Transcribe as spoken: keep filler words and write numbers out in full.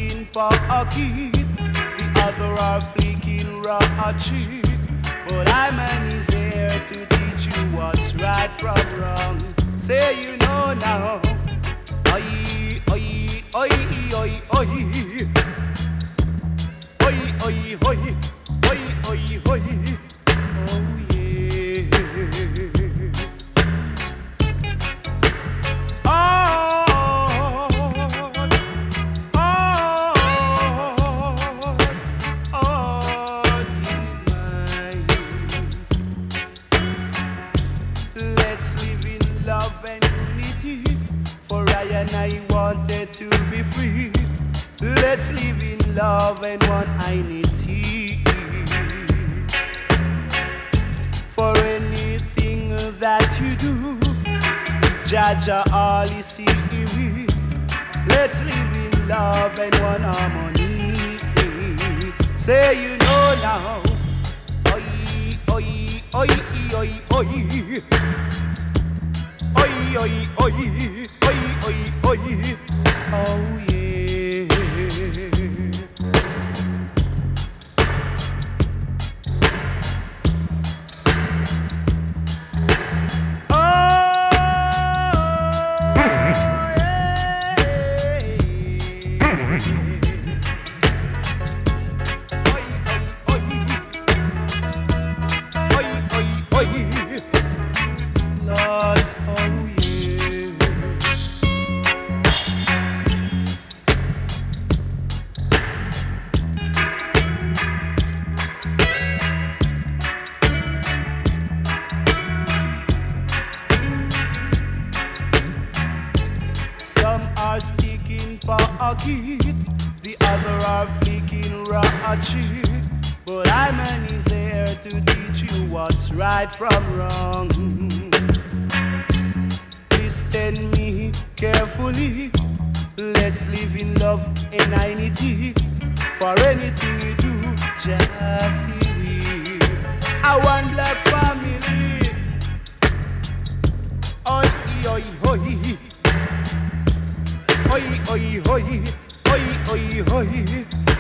sticking pocket, the other are flicking ratchet. But I'm an is here to teach you what's right from wrong. Say you know now. Oi, oi, oi, oi, oi. Oi, oi, oi, oi, oi, oi. Oh yeah. Oh, oh, oh, he's mine. Let's live in love and unity. For I and I wanted to be free. Let's live in love and one unity. For anything that you do, Jaja all is see we. Let's live in love and one harmony. Say you know now. Oi, oi, oi, oi, oi. Oi, oi, oi, oi, oi, oi. Oh yeah. Sticking pocket, the other are flicking ratchet. But I'm an is here to teach you what's right from wrong. Listen me carefully. Let's live in love and unity. For anything you do, just see me. I want black family. Oi, oi, oi. Oi, oi, oi, oi, oi, oi.